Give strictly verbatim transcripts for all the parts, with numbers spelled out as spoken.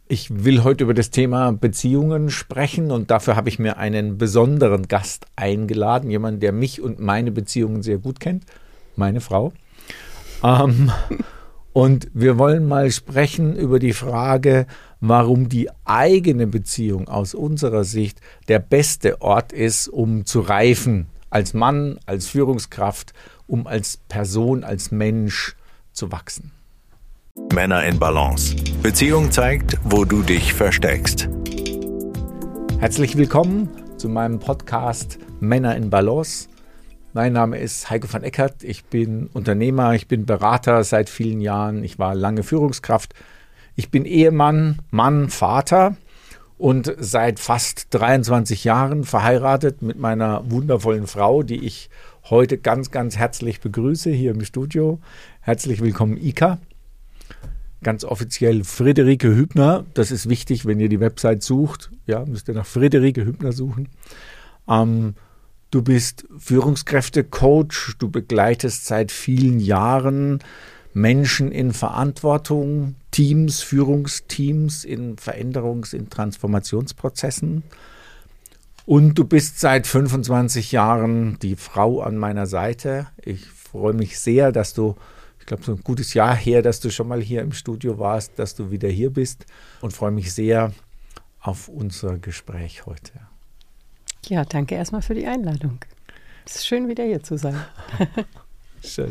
Ich will heute über das Thema Beziehungen sprechen und dafür habe ich mir einen besonderen Gast eingeladen, jemanden, der mich und meine Beziehungen sehr gut kennt, meine Frau. Ähm, und wir wollen mal sprechen über die Frage, warum die eigene Beziehung aus unserer Sicht der beste Ort ist, um zu reifen, als Mann, als Führungskraft, um als Person, als Mensch zu wachsen. Männer in Balance. Beziehung zeigt, wo du dich versteckst. Herzlich willkommen zu meinem Podcast Männer in Balance. Mein Name ist Heiko van Eckert. Ich bin Unternehmer, ich bin Berater seit vielen Jahren. Ich war lange Führungskraft. Ich bin Ehemann, Mann, Vater und seit fast dreiundzwanzig Jahren verheiratet mit meiner wundervollen Frau, die ich heute ganz, ganz herzlich begrüße hier im Studio. Herzlich willkommen, Ika. Ganz offiziell Friederike Hübner. Das ist wichtig, wenn ihr die Website sucht. Ja, müsst ihr nach Friederike Hübner suchen. Ähm, du bist Führungskräftecoach. Du begleitest seit vielen Jahren Menschen in Verantwortung, Teams, Führungsteams in Veränderungs-, in Transformationsprozessen. Und du bist seit fünfundzwanzig Jahren die Frau an meiner Seite. Ich freue mich sehr, dass du Ich glaube, so ein gutes Jahr her, dass du schon mal hier im Studio warst, dass du wieder hier bist und freue mich sehr auf unser Gespräch heute. Ja, danke erstmal für die Einladung. Es ist schön, wieder hier zu sein. Schön.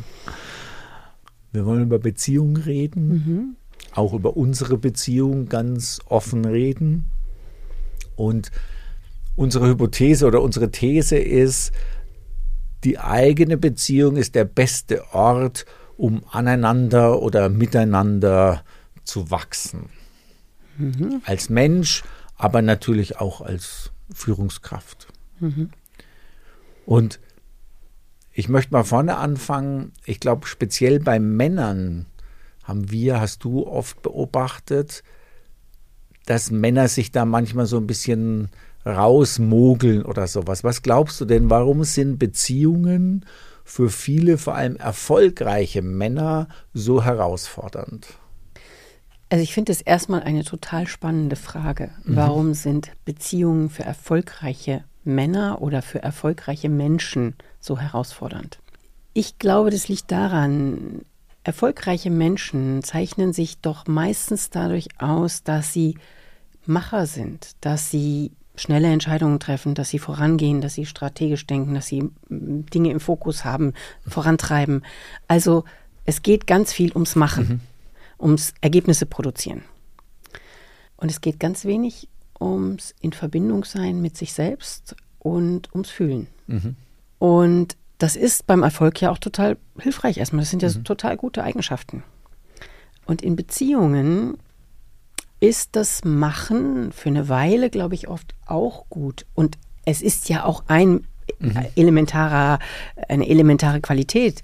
Wir wollen über Beziehungen reden, mhm. auch über unsere Beziehung ganz offen reden. Und unsere Hypothese oder unsere These ist, die eigene Beziehung ist der beste Ort, um aneinander oder miteinander zu wachsen. Mhm. Als Mensch, aber natürlich auch als Führungskraft. Mhm. Und ich möchte mal vorne anfangen. Ich glaube, speziell bei Männern haben wir, hast du oft beobachtet, dass Männer sich da manchmal so ein bisschen rausmogeln oder sowas. Was glaubst du denn, warum sind Beziehungen für viele, vor allem erfolgreiche Männer, so herausfordernd? Also ich finde es erstmal eine total spannende Frage. Mhm. Warum sind Beziehungen für erfolgreiche Männer oder für erfolgreiche Menschen so herausfordernd? Ich glaube, das liegt daran, erfolgreiche Menschen zeichnen sich doch meistens dadurch aus, dass sie Macher sind, dass sie schnelle Entscheidungen treffen, dass sie vorangehen, dass sie strategisch denken, dass sie Dinge im Fokus haben, vorantreiben. Also es geht ganz viel ums Machen, mhm. ums Ergebnisse produzieren. Und es geht ganz wenig ums in Verbindung sein mit sich selbst und ums Fühlen. Mhm. Und das ist beim Erfolg ja auch total hilfreich erstmal. Das sind ja mhm. so total gute Eigenschaften. Und in Beziehungen ist das Machen für eine Weile, glaube ich, oft auch gut. Und es ist ja auch ein mhm. elementarer, eine elementare Qualität.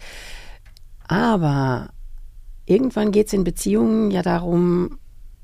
Aber irgendwann geht es in Beziehungen ja darum,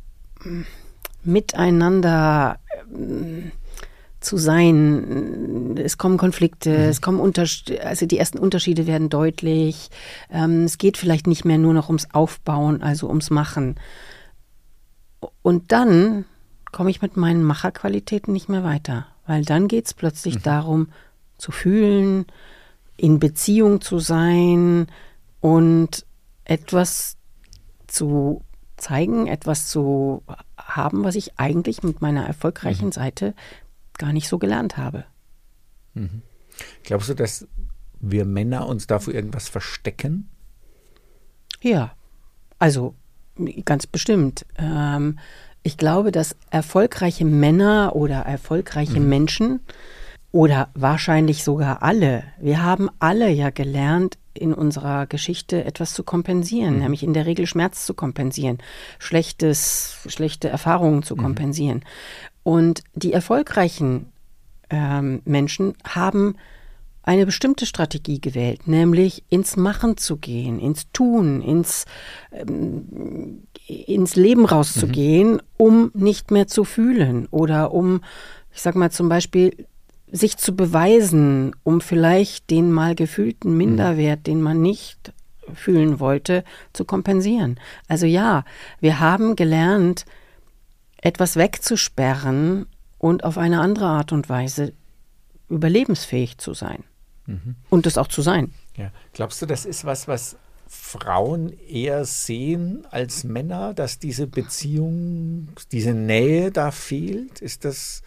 miteinander zu sein. Es kommen Konflikte, mhm. es kommen Unterschiede, also die ersten Unterschiede werden deutlich. Ähm, es geht vielleicht nicht mehr nur noch ums Aufbauen, also ums Machen. Und dann komme ich mit meinen Macherqualitäten nicht mehr weiter, weil dann geht es plötzlich mhm. darum, zu fühlen, in Beziehung zu sein und etwas zu zeigen, etwas zu haben, was ich eigentlich mit meiner erfolgreichen mhm. Seite gar nicht so gelernt habe. Mhm. Glaubst du, dass wir Männer uns dafür irgendwas verstecken? Ja, also ganz bestimmt. Ähm, ich glaube, dass erfolgreiche Männer oder erfolgreiche mhm. Menschen oder wahrscheinlich sogar alle, wir haben alle ja gelernt, in unserer Geschichte etwas zu kompensieren, mhm. nämlich in der Regel Schmerz zu kompensieren, schlechtes, schlechte Erfahrungen zu mhm. kompensieren. Und die erfolgreichen ähm, Menschen haben eine bestimmte Strategie gewählt, nämlich ins Machen zu gehen, ins Tun, ins, ähm, ins Leben rauszugehen, mhm. um nicht mehr zu fühlen oder um, ich sag mal zum Beispiel, sich zu beweisen, um vielleicht den mal gefühlten Minderwert, mhm. den man nicht fühlen wollte, zu kompensieren. Also ja, wir haben gelernt, etwas wegzusperren und auf eine andere Art und Weise überlebensfähig zu sein. Mhm. Und das auch zu sein. Ja. Glaubst du, das ist was, was Frauen eher sehen als Männer, dass diese Beziehung, diese Nähe da fehlt? Ist das...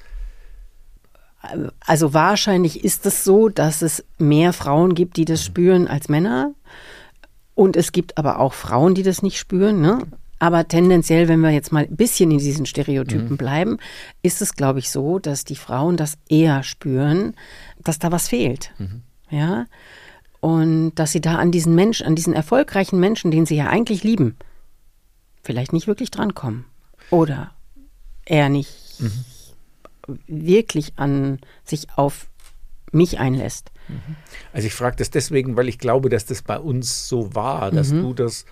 Also wahrscheinlich ist es so, dass es mehr Frauen gibt, die das spüren als Männer. Und es gibt aber auch Frauen, die das nicht spüren. Ne? Aber tendenziell, wenn wir jetzt mal ein bisschen in diesen Stereotypen mhm. bleiben, ist es, glaube ich, so, dass die Frauen das eher spüren, dass da was fehlt. Mhm. Ja. Und dass sie da an diesen Menschen, an diesen erfolgreichen Menschen, den sie ja eigentlich lieben, vielleicht nicht wirklich drankommen. Oder eher nicht mhm. wirklich an sich auf mich einlässt. Also ich frage das deswegen, weil ich glaube, dass das bei uns so war, dass mhm. du das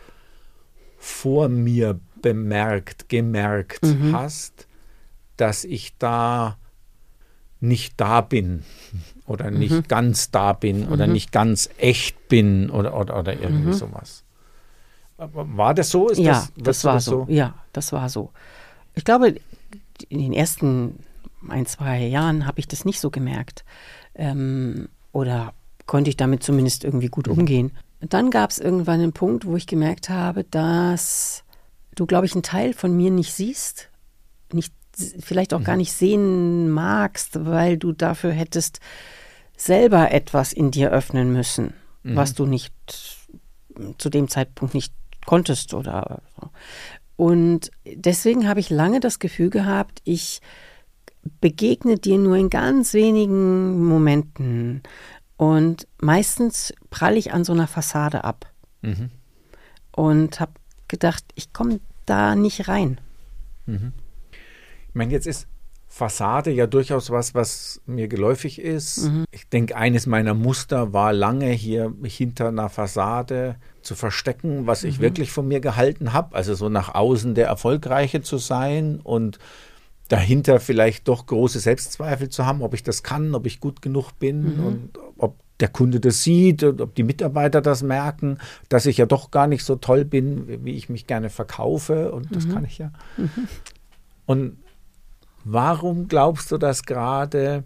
vor mir bemerkt, gemerkt mhm. hast, dass ich da nicht da bin oder nicht mhm. ganz da bin mhm. oder nicht ganz echt bin oder, oder, oder irgendwie mhm. sowas. War das so? Ist ja, das, das war das so. so. Ja, das war so. Ich glaube, in den ersten ein, zwei Jahren habe ich das nicht so gemerkt. Ähm, oder konnte ich damit zumindest irgendwie gut umgehen. Und dann gab es irgendwann einen Punkt, wo ich gemerkt habe, dass du, glaube ich, einen Teil von mir nicht siehst, nicht, vielleicht auch mhm. gar nicht sehen magst, weil du dafür hättest selber etwas in dir öffnen müssen, mhm. was du nicht zu dem Zeitpunkt nicht konntest oder so. Und deswegen habe ich lange das Gefühl gehabt, ich begegnet dir nur in ganz wenigen Momenten und meistens pralle ich an so einer Fassade ab mhm. und habe gedacht, ich komme da nicht rein. Mhm. Ich meine, jetzt ist Fassade ja durchaus was, was mir geläufig ist. Mhm. Ich denke, eines meiner Muster war lange hier hinter einer Fassade zu verstecken, was ich mhm. wirklich von mir gehalten habe, also so nach außen der Erfolgreiche zu sein und dahinter vielleicht doch große Selbstzweifel zu haben, ob ich das kann, ob ich gut genug bin mhm. und ob der Kunde das sieht und ob die Mitarbeiter das merken, dass ich ja doch gar nicht so toll bin, wie ich mich gerne verkaufe und das mhm. kann ich ja. Mhm. Und warum glaubst du, dass gerade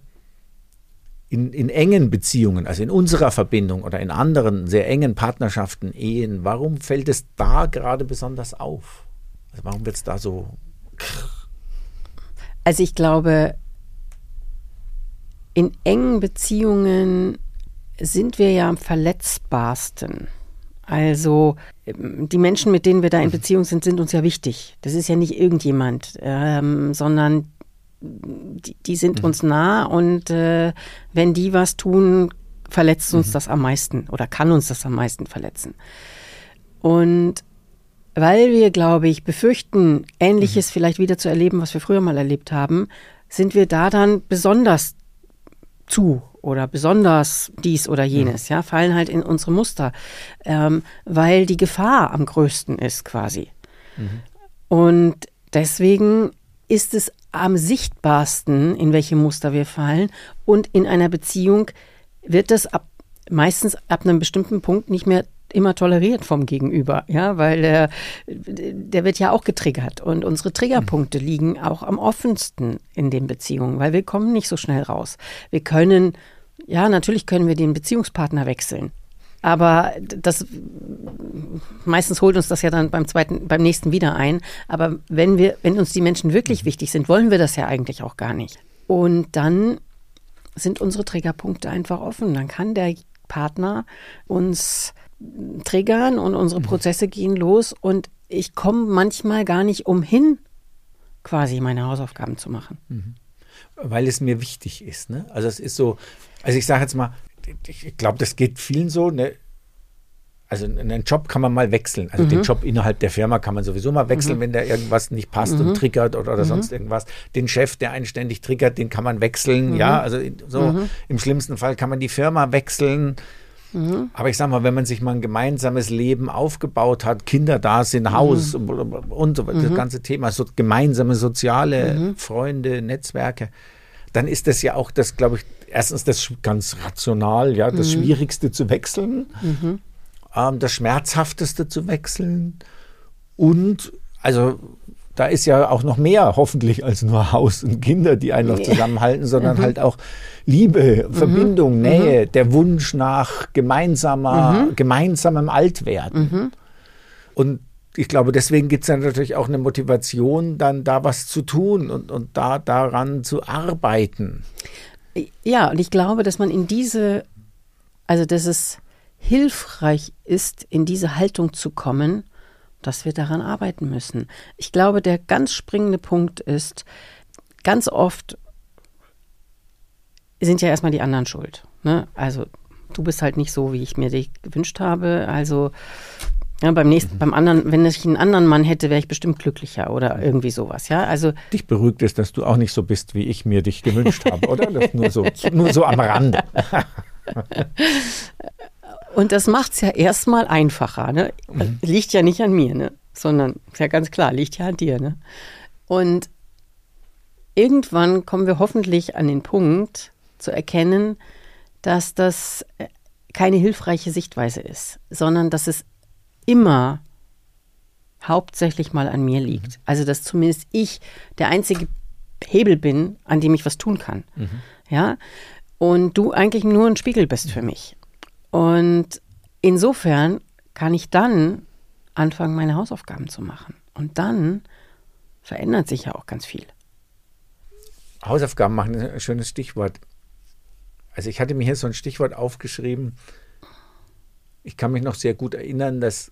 in, in engen Beziehungen, also in unserer Verbindung oder in anderen sehr engen Partnerschaften, Ehen, warum fällt es da gerade besonders auf? Also warum wird es da so... Also ich glaube, in engen Beziehungen sind wir ja am verletzbarsten. Also die Menschen, mit denen wir da in Beziehung sind, sind uns ja wichtig. Das ist ja nicht irgendjemand, ähm, sondern die, die sind mhm. uns nah und äh, wenn die was tun, verletzt uns mhm. das am meisten oder kann uns das am meisten verletzen. Und weil wir, glaube ich, befürchten, Ähnliches mhm. vielleicht wieder zu erleben, was wir früher mal erlebt haben, sind wir da dann besonders zu oder besonders dies oder jenes, ja, ja fallen halt in unsere Muster, ähm, weil die Gefahr am größten ist quasi. Mhm. Und deswegen ist es am sichtbarsten, in welche Muster wir fallen und in einer Beziehung wird das ab, meistens ab einem bestimmten Punkt nicht mehr immer toleriert vom Gegenüber, ja, weil der, der wird ja auch getriggert und unsere Triggerpunkte liegen auch am offensten in den Beziehungen, weil wir kommen nicht so schnell raus. Wir können, ja, natürlich können wir den Beziehungspartner wechseln, aber das meistens holt uns das ja dann beim zweiten, beim nächsten wieder ein, aber wenn wir, wenn uns die Menschen wirklich wichtig sind, wollen wir das ja eigentlich auch gar nicht. Und dann sind unsere Triggerpunkte einfach offen, dann kann der Partner uns triggern und unsere Prozesse gehen los und ich komme manchmal gar nicht umhin, quasi meine Hausaufgaben zu machen. Mhm. Weil es mir wichtig ist, ne? Also es ist so, also ich sage jetzt mal, ich glaube, das geht vielen so, ne? Also einen Job kann man mal wechseln, also mhm. den Job innerhalb der Firma kann man sowieso mal wechseln, mhm. wenn da irgendwas nicht passt mhm. und triggert oder, oder mhm. sonst irgendwas. Den Chef, der einen ständig triggert, den kann man wechseln, mhm. ja, also so mhm. im schlimmsten Fall kann man die Firma wechseln. Mhm. Aber ich sag mal, wenn man sich mal ein gemeinsames Leben aufgebaut hat, Kinder da sind, Haus mhm. und so weiter, mhm. das ganze Thema, so gemeinsame soziale mhm. Freunde, Netzwerke, dann ist das ja auch das, glaube ich, erstens das ganz rational, ja, das mhm. Schwierigste zu wechseln, mhm. ähm, das Schmerzhafteste zu wechseln und, also da ist ja auch noch mehr hoffentlich als nur Haus und Kinder, die einen noch zusammenhalten, sondern mhm. halt auch Liebe, mhm. Verbindung, Nähe, mhm. der Wunsch nach gemeinsamer, mhm. gemeinsamem Altwerden. Mhm. Und ich glaube, deswegen gibt es dann natürlich auch eine Motivation, dann da was zu tun und, und da daran zu arbeiten. Ja, und ich glaube, dass man in diese, also dass es hilfreich ist, in diese Haltung zu kommen, dass wir daran arbeiten müssen. Ich glaube, der ganz springende Punkt ist, ganz oft sind ja erstmal die anderen schuld. Ne? Also du bist halt nicht so, wie ich mir dich gewünscht habe, also ja, beim nächsten, mhm. beim anderen, wenn ich einen anderen Mann hätte, wäre ich bestimmt glücklicher oder irgendwie sowas, ja. Also dich beruhigt es, dass du auch nicht so bist, wie ich mir dich gewünscht habe, oder? Das nur so, nur so am Rande. Und das macht es ja erstmal einfacher, ne? Mhm. Liegt ja nicht an mir, ne? Sondern ist ja ganz klar, liegt ja an dir, ne? Und irgendwann kommen wir hoffentlich an den Punkt zu erkennen, dass das keine hilfreiche Sichtweise ist, sondern dass es immer hauptsächlich mal an mir liegt. Also, dass zumindest ich der einzige Hebel bin, an dem ich was tun kann. Mhm. Ja? Und du eigentlich nur ein Spiegel bist für mich. Und insofern kann ich dann anfangen, meine Hausaufgaben zu machen. Und dann verändert sich ja auch ganz viel. Hausaufgaben machen ist ein schönes Stichwort. Also ich hatte mir hier so ein Stichwort aufgeschrieben. Ich kann mich noch sehr gut erinnern, dass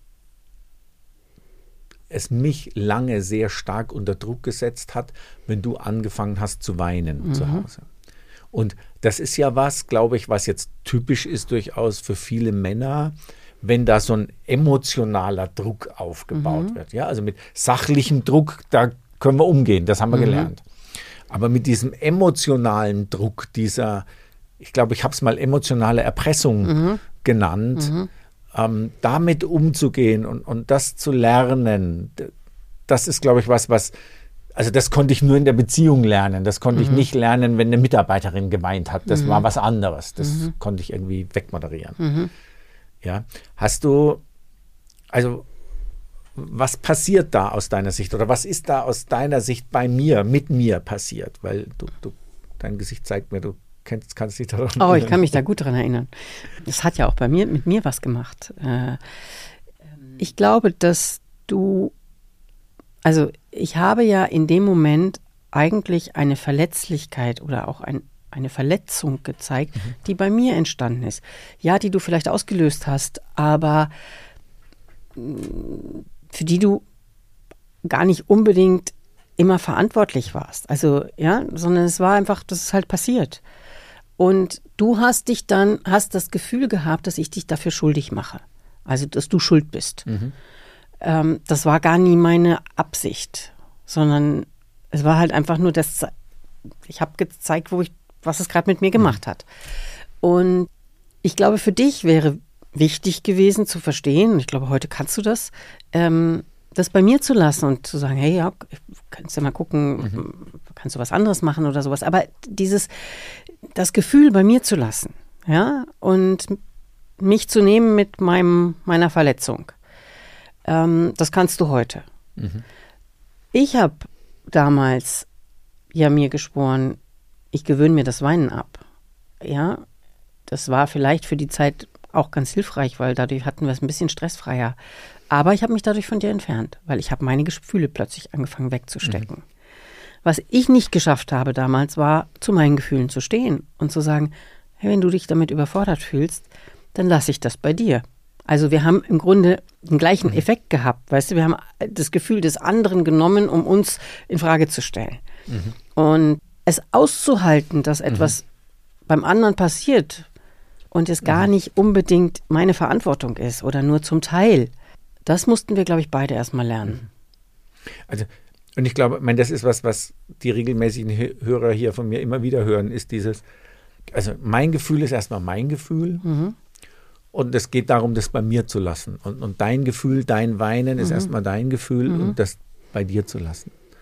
es mich lange sehr stark unter Druck gesetzt hat, wenn du angefangen hast zu weinen mhm. zu Hause. Und das ist ja was, glaube ich, was jetzt typisch ist durchaus für viele Männer, wenn da so ein emotionaler Druck aufgebaut mhm. wird. Ja, also mit sachlichem Druck, da können wir umgehen, das haben wir mhm. gelernt. Aber mit diesem emotionalen Druck, dieser, ich glaube, ich habe es mal emotionale Erpressung mhm. genannt, mhm. Ähm, damit umzugehen und, und das zu lernen, das ist, glaube ich, was, was, also das konnte ich nur in der Beziehung lernen. Das konnte mhm. ich nicht lernen, wenn eine Mitarbeiterin geweint hat. Das mhm. war was anderes. Das mhm. konnte ich irgendwie wegmoderieren. Mhm. Ja, hast du, also was passiert da aus deiner Sicht oder was ist da aus deiner Sicht bei mir, mit mir passiert? Weil du, du dein Gesicht zeigt mir, du Kennst, kannst dich daran erinnern. Oh, ich kann mich da gut daran erinnern. Das hat ja auch bei mir, mit mir was gemacht. Ich glaube, dass du, also ich habe ja in dem Moment eigentlich eine Verletzlichkeit oder auch ein, eine Verletzung gezeigt, mhm. die bei mir entstanden ist. Ja, die du vielleicht ausgelöst hast, aber für die du gar nicht unbedingt immer verantwortlich warst. Also, ja, sondern es war einfach, das ist halt passiert. Und du hast dich dann, hast das Gefühl gehabt, dass ich dich dafür schuldig mache. Also, dass du schuld bist. Mhm. Ähm, das war gar nie meine Absicht, sondern es war halt einfach nur das, ich habe gezeigt, wo ich, was es gerade mit mir gemacht hat. Und ich glaube, für dich wäre wichtig gewesen zu verstehen, und ich glaube, heute kannst du das, ähm, das bei mir zu lassen und zu sagen, hey, ja, kannst du mal gucken, mhm. kannst du was anderes machen oder sowas. Aber dieses, das Gefühl bei mir zu lassen, ja, und mich zu nehmen mit meinem, meiner Verletzung, ähm, das kannst du heute. Mhm. Ich habe damals ja mir geschworen, ich gewöhne mir das Weinen ab. Ja, das war vielleicht für die Zeit auch ganz hilfreich, weil dadurch hatten wir es ein bisschen stressfreier. Aber ich habe mich dadurch von dir entfernt, weil ich habe meine Gefühle plötzlich angefangen wegzustecken. Mhm. Was ich nicht geschafft habe damals, war, zu meinen Gefühlen zu stehen und zu sagen, hey, wenn du dich damit überfordert fühlst, dann lasse ich das bei dir. Also wir haben im Grunde den gleichen mhm. Effekt gehabt, weißt du, wir haben das Gefühl des anderen genommen, um uns in Frage zu stellen. Mhm. Und es auszuhalten, dass etwas mhm. beim anderen passiert und es gar mhm. nicht unbedingt meine Verantwortung ist oder nur zum Teil, das mussten wir, glaube ich, beide erstmal lernen. Also, und ich glaube, ich meine, das ist was, was die regelmäßigen Hörer hier von mir immer wieder hören, ist dieses, also mein Gefühl ist erstmal mein Gefühl mhm. und es geht darum, das bei mir zu lassen. Und, und dein Gefühl, dein Weinen ist mhm. erstmal dein Gefühl mhm. und das bei dir zu lassen.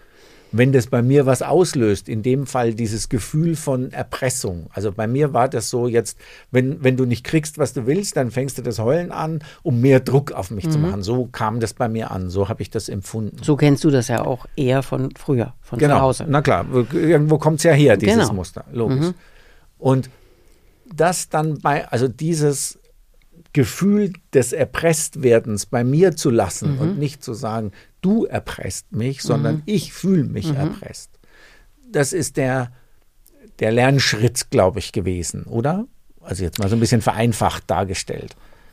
wenn das bei mir was auslöst, in dem Fall dieses Gefühl von Erpressung. Also bei mir war das so jetzt, wenn, wenn du nicht kriegst, was du willst, dann fängst du das Heulen an, um mehr Druck auf mich mhm. zu machen. So kam das bei mir an, so habe ich das empfunden. So kennst du das ja auch eher von früher, von genau. zu Hause. Na klar, irgendwo kommt es ja her, dieses genau. Muster, logisch. Mhm. Und das dann bei, also dieses Gefühl des Erpresstwerdens bei mir zu lassen mhm. und nicht zu sagen, du erpresst mich, sondern mhm. ich fühle mich mhm. erpresst. Das ist der, der Lernschritt, glaube ich, gewesen, oder? Also jetzt mal so ein bisschen vereinfacht dargestellt.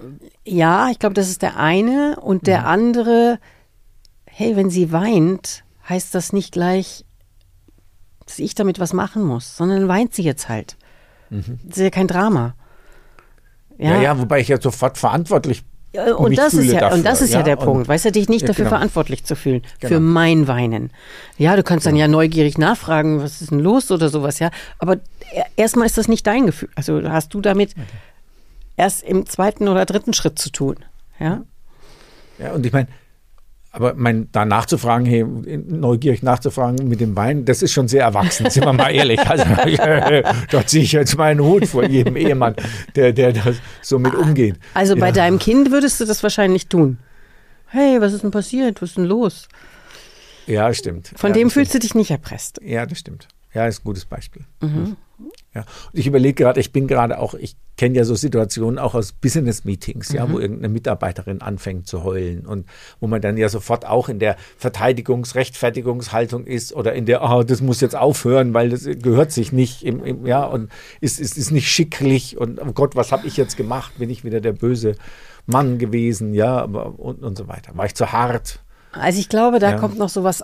Ja, ich glaube, das ist der eine. Und der mhm. andere, hey, wenn sie weint, heißt das nicht gleich, dass ich damit was machen muss, sondern weint sie jetzt halt. Mhm. Das ist ja kein Drama. Ja, ja, ja, wobei ich ja sofort verantwortlich ja, und mich das fühle ist ja dafür. Und das ist ja, ja der Punkt, weißt du, dich nicht ja, dafür genau. verantwortlich zu fühlen, genau. für mein Weinen. Ja, du kannst genau. dann ja neugierig nachfragen, was ist denn los oder sowas, ja. Aber erstmal ist das nicht dein Gefühl. Also hast du damit okay. erst im zweiten oder dritten Schritt zu tun, ja. Ja, und ich meine, aber mein, da nachzufragen, hey, neugierig nachzufragen mit dem Wein, das ist schon sehr erwachsen, sind wir mal ehrlich. Also da ziehe ich jetzt meinen Hut vor jedem Ehemann, der, der das so mit umgeht. Also bei ja. deinem Kind würdest du das wahrscheinlich tun. Hey, was ist denn passiert? Was ist denn los? Ja, stimmt. Von ja, dem fühlst stimmt. du dich nicht erpresst. Ja, das stimmt. Ja, ist ein gutes Beispiel. Mhm. Ja. Und ich überlege gerade, ich bin gerade auch, ich kenne ja so Situationen auch aus Business-Meetings, mhm. ja, wo irgendeine Mitarbeiterin anfängt zu heulen und wo man dann ja sofort auch in der Verteidigungs-, Rechtfertigungshaltung ist oder in der, oh, das muss jetzt aufhören, weil das gehört sich nicht, im, im, ja, und ist, ist, ist nicht schicklich und oh Gott, was habe ich jetzt gemacht? Bin ich wieder der böse Mann gewesen, ja, aber und, und so weiter. War ich zu hart? Also ich glaube, da ja. kommt noch so was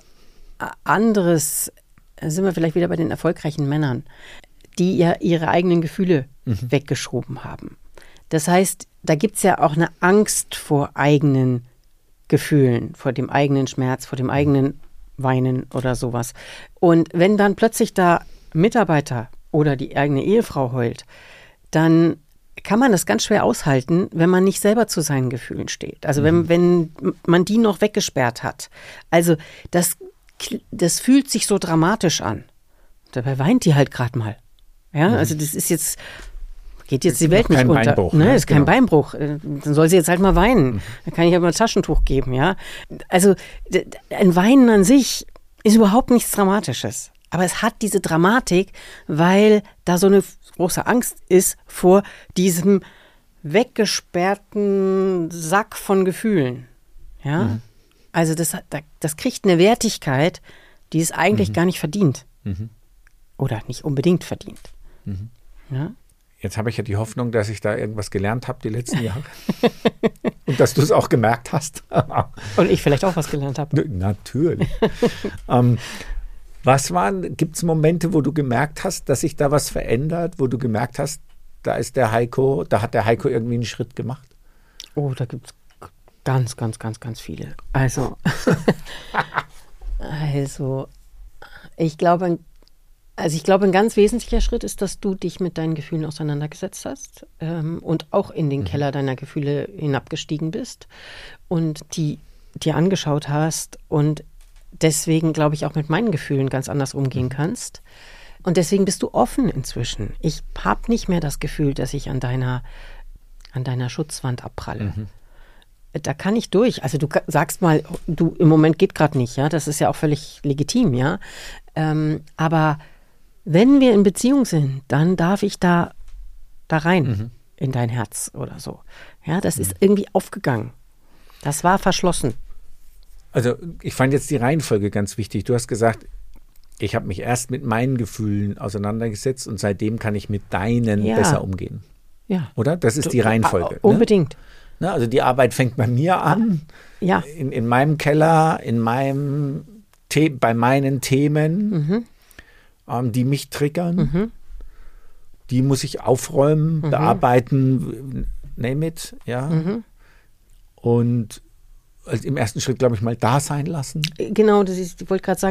anderes, da sind wir vielleicht wieder bei den erfolgreichen Männern, die ja ihre eigenen Gefühle mhm. weggeschoben haben. Das heißt, da gibt es ja auch eine Angst vor eigenen Gefühlen, vor dem eigenen Schmerz, vor dem eigenen Weinen oder sowas. Und wenn dann plötzlich da Mitarbeiter oder die eigene Ehefrau heult, dann kann man das ganz schwer aushalten, wenn man nicht selber zu seinen Gefühlen steht. Also wenn, wenn man die noch weggesperrt hat. Also das, das fühlt sich so dramatisch an. Dabei weint die halt gerade mal. Ja, mhm. also das ist jetzt, geht jetzt die Welt nicht unter. Beinbruch, ne, ne? ist kein Genau. Beinbruch. Dann soll sie jetzt halt mal weinen. Mhm. Dann kann ich aber ein Taschentuch geben, ja. Also ein Weinen an sich ist überhaupt nichts Dramatisches. Aber es hat diese Dramatik, weil da so eine große Angst ist vor diesem weggesperrten Sack von Gefühlen. Ja, mhm. also das, das kriegt eine Wertigkeit, die es eigentlich mhm. gar nicht verdient. Mhm. Oder nicht unbedingt verdient. Mhm. Ja? Jetzt habe ich ja die Hoffnung, dass ich da irgendwas gelernt habe die letzten Jahre. Und dass du es auch gemerkt hast. Und ich vielleicht auch was gelernt habe. Natürlich. ähm, was waren, gibt es Momente, wo du gemerkt hast, dass sich da was verändert, wo du gemerkt hast, da ist der Heiko, da hat der Heiko irgendwie einen Schritt gemacht? Oh, da gibt es ganz, ganz, ganz, ganz viele. Also, also, ich glaube, ein Also ich glaube, ein ganz wesentlicher Schritt ist, dass du dich mit deinen Gefühlen auseinandergesetzt hast ähm, und auch in den mhm. Keller deiner Gefühle hinabgestiegen bist und die dir angeschaut hast und deswegen, glaube ich, auch mit meinen Gefühlen ganz anders umgehen kannst. Und deswegen bist du offen inzwischen. Ich habe nicht mehr das Gefühl, dass ich an deiner, an deiner Schutzwand abpralle. Mhm. Da kann ich durch. Also du sagst mal, du im Moment geht gerade nicht, ja. Das ist ja auch völlig legitim, ja. Ähm, aber wenn wir in Beziehung sind, dann darf ich da, da rein mhm. in dein Herz oder so. Ja, das mhm. ist irgendwie aufgegangen. Das war verschlossen. Also ich fand jetzt die Reihenfolge ganz wichtig. Du hast gesagt, ich habe mich erst mit meinen Gefühlen auseinandergesetzt und seitdem kann ich mit deinen ja. besser umgehen. Ja. Oder? Das ist die Reihenfolge. Du, unbedingt. Ne? Ne? Also die Arbeit fängt bei mir an, ja. in, in meinem Keller, in meinem The- bei meinen Themen, mhm. ähm, die mich triggern. Mhm. Die muss ich aufräumen, mhm. bearbeiten, name it, ja. Mhm. Und also im ersten Schritt, glaube ich, mal da sein lassen. Genau, das ist, ich wollte gerade sagen, das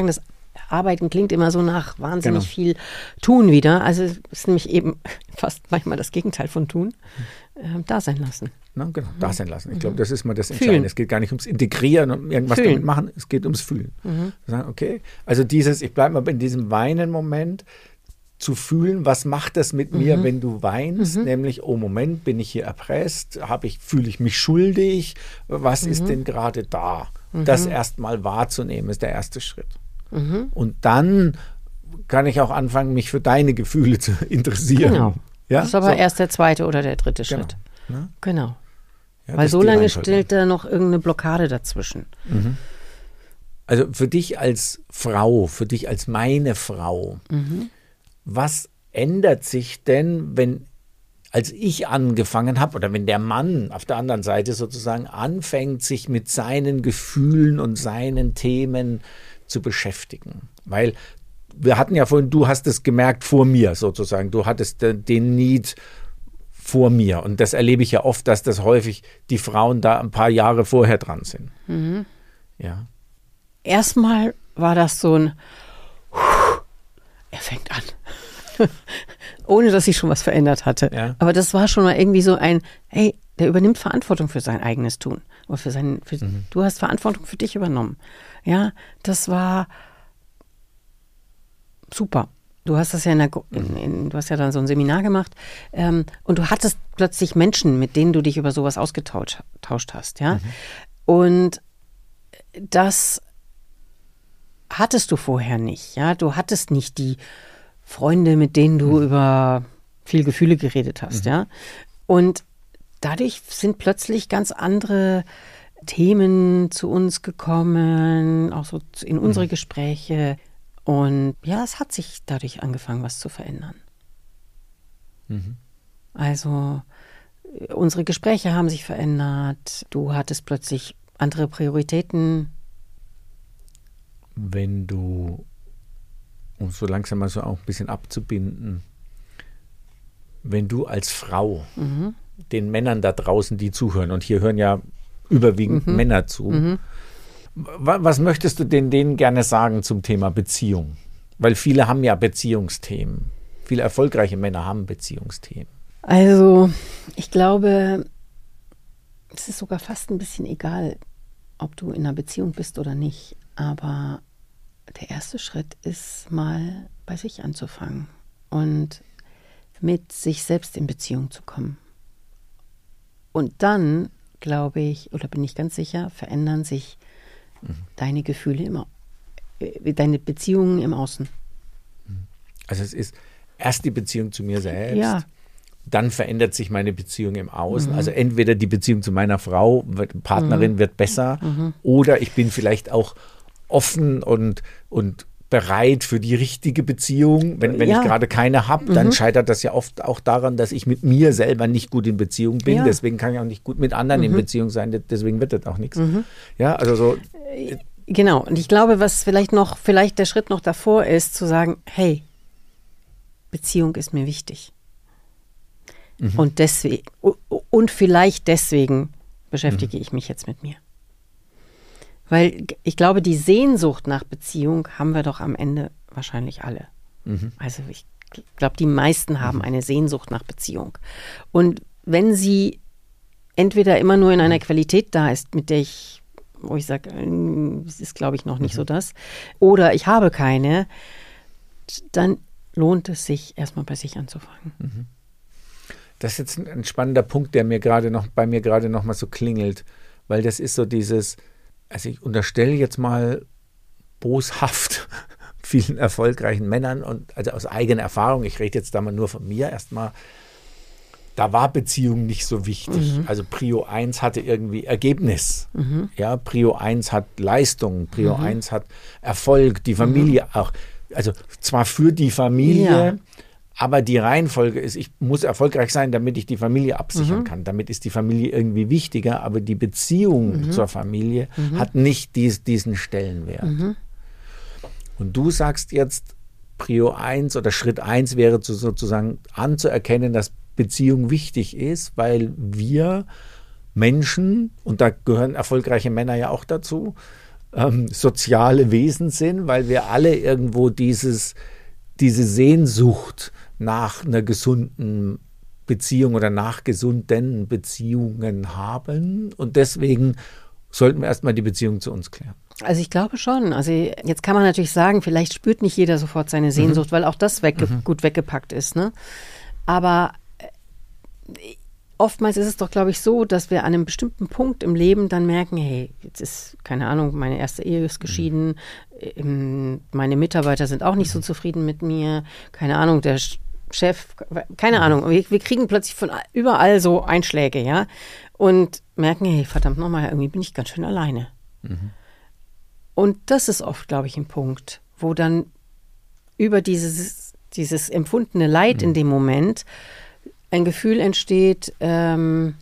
Arbeiten klingt immer so nach wahnsinnig Genau. viel tun wieder. Also es ist nämlich eben fast manchmal das Gegenteil von tun. Äh, da sein lassen. Na, genau, da sein lassen. Ich glaube, das ist mal das Fühlen. Entscheidende. Es geht gar nicht ums Integrieren und irgendwas Fühlen. damit machen, es geht ums Fühlen. Sagen, okay, also dieses, ich bleibe mal in diesem Weinen-Moment, zu fühlen, was macht das mit mir, wenn du weinst, nämlich, oh Moment, bin ich hier erpresst, habe ich, fühle ich mich schuldig, was ist denn gerade da? Das erstmal wahrzunehmen, ist der erste Schritt. Und dann kann ich auch anfangen, mich für deine Gefühle zu interessieren. Genau. Ja? Das ist aber So. erst der zweite oder der dritte Genau. Schritt. Ne? Genau. Ja, Weil das so ist die lange Reihenfolge. stellt da noch irgendeine Blockade dazwischen. Also für dich als Frau, für dich als meine Frau, was ändert sich denn, wenn, als ich angefangen habe, oder wenn der Mann auf der anderen Seite sozusagen anfängt, sich mit seinen Gefühlen und seinen Themen zu beschäftigen? Weil wir hatten ja vorhin, du hast es gemerkt vor mir sozusagen, du hattest den, den Need vor mir. Und das erlebe ich ja oft, dass das häufig die Frauen da ein paar Jahre vorher dran sind. Ja. Erstmal war das so ein, er fängt an. Ohne, dass sich schon was verändert hatte. Ja. Aber das war schon mal irgendwie so ein, hey, der übernimmt Verantwortung für sein eigenes Tun. Oder für sein, für, Du hast Verantwortung für dich übernommen. Ja, das war super. Du hast das ja in der, in, in, du hast ja dann so ein Seminar gemacht, ähm, und du hattest plötzlich Menschen, mit denen du dich über sowas ausgetauscht tauscht hast, ja. Und das hattest du vorher nicht, ja. Du hattest nicht die Freunde, mit denen du mhm. über viel Gefühle geredet hast, mhm. ja. Und dadurch sind plötzlich ganz andere Themen zu uns gekommen, auch so in unsere mhm. Gespräche. Und ja, es hat sich dadurch angefangen, was zu verändern. Mhm. Also unsere Gespräche haben sich verändert. Du hattest plötzlich andere Prioritäten. Wenn du, um so langsam mal so auch ein bisschen abzubinden, wenn du als Frau mhm. den Männern da draußen, die zuhören, und hier hören ja überwiegend mhm. Männer zu, mhm. was möchtest du denn denen gerne sagen zum Thema Beziehung? Weil viele haben ja Beziehungsthemen. Viele erfolgreiche Männer haben Beziehungsthemen. Also, ich glaube, es ist sogar fast ein bisschen egal, ob du in einer Beziehung bist oder nicht. Aber der erste Schritt ist mal bei sich anzufangen und mit sich selbst in Beziehung zu kommen. Und dann, glaube ich, oder bin ich ganz sicher, verändern sich mhm. deine Gefühle immer, äh, deine Beziehungen im Außen. Also es ist erst die Beziehung zu mir selbst, ja. dann verändert sich meine Beziehung im Außen. Mhm. Also entweder die Beziehung zu meiner Frau, Partnerin mhm. wird besser, mhm. oder ich bin vielleicht auch offen und, und bereit für die richtige Beziehung. Wenn, wenn ja. ich gerade keine habe, mhm. dann scheitert das ja oft auch daran, dass ich mit mir selber nicht gut in Beziehung bin. Ja. Deswegen kann ich auch nicht gut mit anderen mhm. in Beziehung sein. Deswegen wird das auch nichts. Mhm. Ja, also so. Genau. Und ich glaube, was vielleicht noch, vielleicht der Schritt noch davor ist, zu sagen, hey, Beziehung ist mir wichtig. Mhm. Und deswegen, und vielleicht deswegen beschäftige mhm. ich mich jetzt mit mir. Weil ich glaube, die Sehnsucht nach Beziehung haben wir doch am Ende wahrscheinlich alle. Mhm. Also ich glaube, die meisten haben mhm. eine Sehnsucht nach Beziehung. Und wenn sie entweder immer nur in einer Qualität da ist, mit der ich, wo ich sage, es ist, glaube ich, noch nicht mhm. so das, oder ich habe keine, dann lohnt es sich, erstmal bei sich anzufangen. Mhm. Das ist jetzt ein, ein spannender Punkt, der mir gerade noch, bei mir gerade noch mal so klingelt, weil das ist so dieses, also ich unterstelle jetzt mal boshaft vielen erfolgreichen Männern und also aus eigener Erfahrung, ich rede jetzt da mal nur von mir erstmal, da war Beziehung nicht so wichtig. Mhm. Also Prio eins hatte irgendwie Ergebnis. Mhm. Ja, Prio eins hat Leistung, Prio mhm. eins hat Erfolg, die Familie mhm. auch. Also zwar für die Familie, ja. aber die Reihenfolge ist, ich muss erfolgreich sein, damit ich die Familie absichern mhm. kann. Damit ist die Familie irgendwie wichtiger, aber die Beziehung mhm. zur Familie mhm. hat nicht dies, diesen Stellenwert. Mhm. Und du sagst jetzt, Prio eins oder Schritt eins wäre zu, sozusagen anzuerkennen, dass Beziehung wichtig ist, weil wir Menschen, und da gehören erfolgreiche Männer ja auch dazu, ähm, soziale Wesen sind, weil wir alle irgendwo dieses, diese Sehnsucht nach einer gesunden Beziehung oder nach gesunden Beziehungen haben. Und deswegen sollten wir erstmal die Beziehung zu uns klären. Also ich glaube schon. Also jetzt kann man natürlich sagen, vielleicht spürt nicht jeder sofort seine Sehnsucht, mhm. weil auch das wegge- mhm. gut weggepackt ist. Ne? Aber oftmals ist es doch, glaube ich, so, dass wir an einem bestimmten Punkt im Leben dann merken, hey, jetzt ist, keine Ahnung, meine erste Ehe ist geschieden, mhm. meine Mitarbeiter sind auch nicht mhm. so zufrieden mit mir, keine Ahnung, der Chef, keine mhm. Ahnung, wir, wir kriegen plötzlich von überall so Einschläge, ja, und merken, hey, verdammt nochmal, irgendwie bin ich ganz schön alleine. Mhm. Und das ist oft, glaube ich, ein Punkt, wo dann über dieses, dieses empfundene Leid mhm. in dem Moment ein Gefühl entsteht, ähm,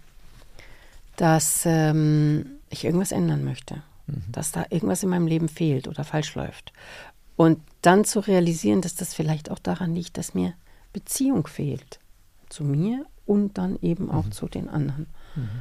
dass ähm, ich irgendwas ändern möchte, mhm. dass da irgendwas in meinem Leben fehlt oder falsch läuft. Und dann zu realisieren, dass das vielleicht auch daran liegt, dass mir Beziehung fehlt zu mir und dann eben auch mhm. zu den anderen. Mhm.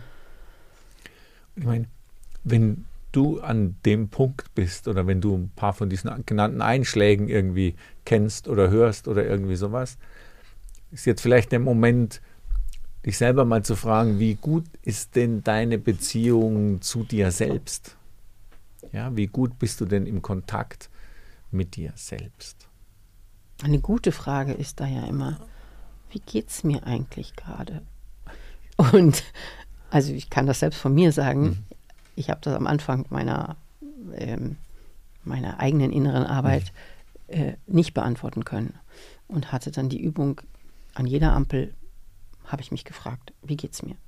Ich meine, wenn du an dem Punkt bist oder wenn du ein paar von diesen genannten Einschlägen irgendwie kennst oder hörst oder irgendwie sowas, ist jetzt vielleicht der Moment, dich selber mal zu fragen, wie gut ist denn deine Beziehung zu dir selbst? Ja, wie gut bist du denn im Kontakt mit dir selbst? Eine gute Frage ist da ja immer, wie geht's mir eigentlich gerade? Und also ich kann das selbst von mir sagen, mhm. ich habe das am Anfang meiner, ähm, meiner eigenen inneren Arbeit mhm. äh, nicht beantworten können und hatte dann die Übung, an jeder Ampel habe ich mich gefragt, wie geht's mir?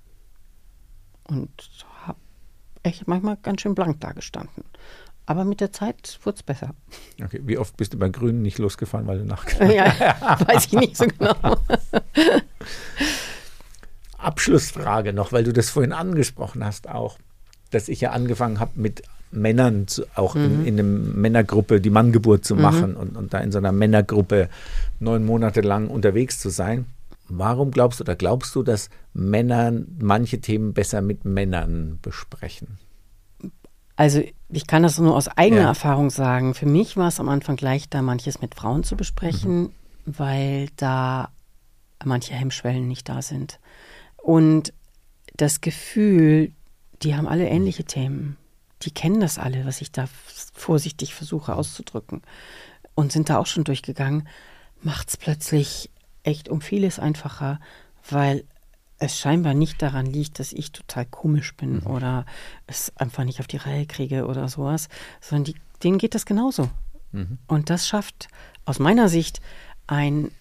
Und habe echt manchmal ganz schön blank dagestanden. Aber mit der Zeit wurde es besser. Okay, wie oft bist du bei Grünen nicht losgefahren, weil du nachgedacht hast? Ja, weiß ich nicht so genau. Abschlussfrage noch, weil du das vorhin angesprochen hast auch, dass ich ja angefangen habe mit Männern, zu, auch mhm. in, in einer Männergruppe die Manngeburt zu machen mhm. und, und da in so einer Männergruppe neun Monate lang unterwegs zu sein. Warum glaubst du oder glaubst du, dass Männer manche Themen besser mit Männern besprechen? Also ich kann das nur aus eigener ja. Erfahrung sagen. Für mich war es am Anfang leichter, manches mit Frauen zu besprechen, mhm. weil da manche Hemmschwellen nicht da sind. Und das Gefühl, die haben alle ähnliche Themen. Die kennen das alle, was ich da vorsichtig versuche auszudrücken und sind da auch schon durchgegangen, macht es plötzlich echt um vieles einfacher, weil es scheinbar nicht daran liegt, dass ich total komisch bin mhm. oder es einfach nicht auf die Reihe kriege oder sowas, sondern die, denen geht das genauso. Mhm. Und das schafft aus meiner Sicht ein,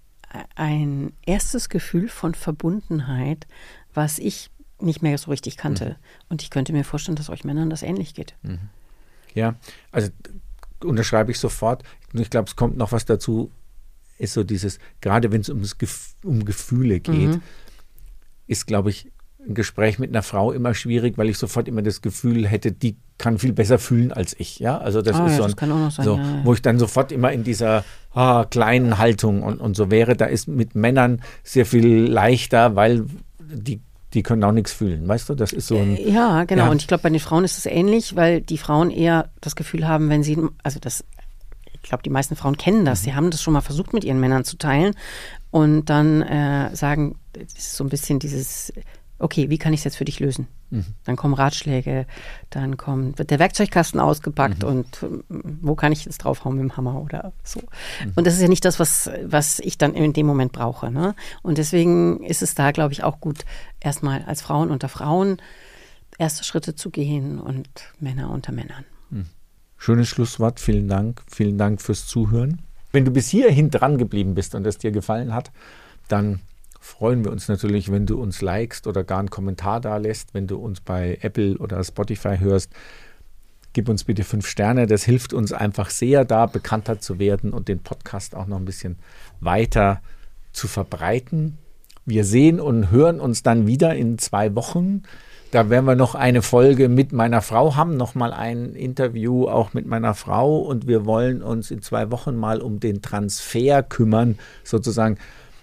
ein erstes Gefühl von Verbundenheit, was ich nicht mehr so richtig kannte. Mhm. Und ich könnte mir vorstellen, dass euch Männern das ähnlich geht. Mhm. Ja, also unterschreibe ich sofort. Ich glaube, es kommt noch was dazu, ist so dieses, gerade wenn es ums Gef- um Gefühle geht, mhm. ist, glaube ich, ein Gespräch mit einer Frau immer schwierig, weil ich sofort immer das Gefühl hätte, die kann viel besser fühlen als ich. Ja, also das oh, ist ja, so, das ein, kann auch noch sein, so ja, ja. wo ich dann sofort immer in dieser ah, kleinen Haltung und, und so wäre. Da ist mit Männern sehr viel leichter, weil die Die können auch nichts fühlen, weißt du? Das ist so ein... Ja, genau. Ja. Und ich glaube, bei den Frauen ist es ähnlich, weil die Frauen eher das Gefühl haben, wenn sie, also das, ich glaube, die meisten Frauen kennen das. Mhm. Sie haben das schon mal versucht, mit ihren Männern zu teilen und dann äh, sagen, das ist so ein bisschen dieses, okay, wie kann ich es jetzt für dich lösen? Mhm. Dann kommen Ratschläge, dann kommt, wird der Werkzeugkasten ausgepackt mhm. und wo kann ich jetzt draufhauen mit dem Hammer oder so. Mhm. Und das ist ja nicht das, was, was ich dann in dem Moment brauche. Ne? Und deswegen ist es da, glaube ich, auch gut, erstmal als Frauen unter Frauen erste Schritte zu gehen und Männer unter Männern. Mhm. Schönes Schlusswort, vielen Dank. Vielen Dank fürs Zuhören. Wenn du bis hierhin dran geblieben bist und es dir gefallen hat, dann freuen wir uns natürlich, wenn du uns likest oder gar einen Kommentar da lässt. Wenn du uns bei Apple oder Spotify hörst, gib uns bitte fünf Sterne. Das hilft uns einfach sehr, da bekannter zu werden und den Podcast auch noch ein bisschen weiter zu verbreiten. Wir sehen und hören uns dann wieder in zwei Wochen. Da werden wir noch eine Folge mit meiner Frau haben, nochmal ein Interview auch mit meiner Frau. Und wir wollen uns in zwei Wochen mal um den Transfer kümmern, sozusagen.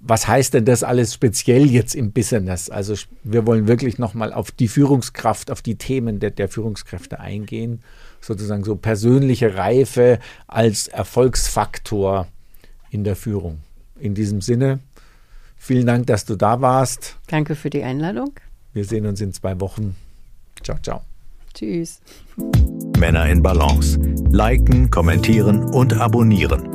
was heißt denn das alles speziell jetzt im Business? Also wir wollen wirklich nochmal auf die Führungskraft, auf die Themen der, der Führungskräfte eingehen, sozusagen so persönliche Reife als Erfolgsfaktor in der Führung. In diesem Sinne, vielen Dank, dass du da warst. Danke für die Einladung. Wir sehen uns in zwei Wochen. Ciao, ciao. Tschüss. Männer in Balance. Liken, kommentieren und abonnieren.